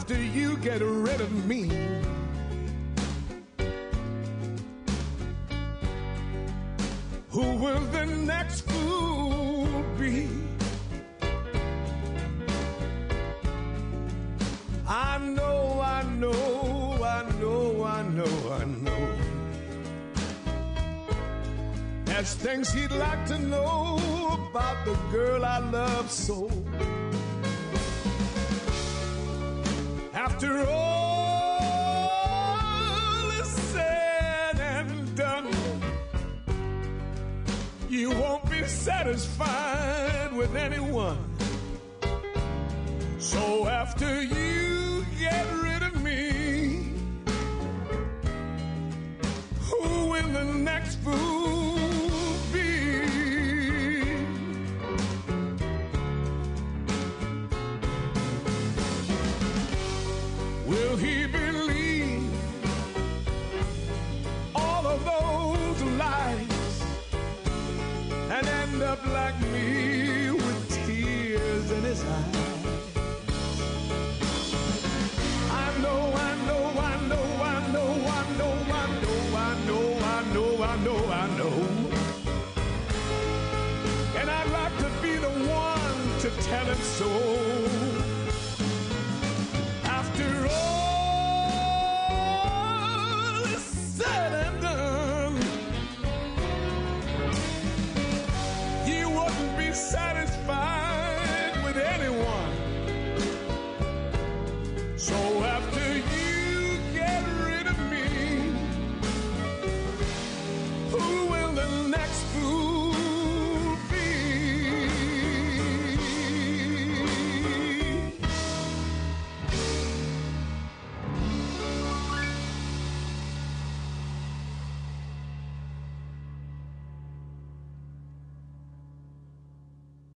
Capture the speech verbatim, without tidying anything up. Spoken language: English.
after you get rid of me, who will the next fool be? I know, I know, I know, I know, I know. There's things he'd like to know about the girl I love so. After all is said and done, you won't be satisfied with anyone. So after you get rid of me, who will the next fool be? Will he believe all of those lies and end up like me with tears in his eyes? I know, I know, I know, I know, I know, I know, I know, I know, I know, I know. And I'd like to be the one to tell him so.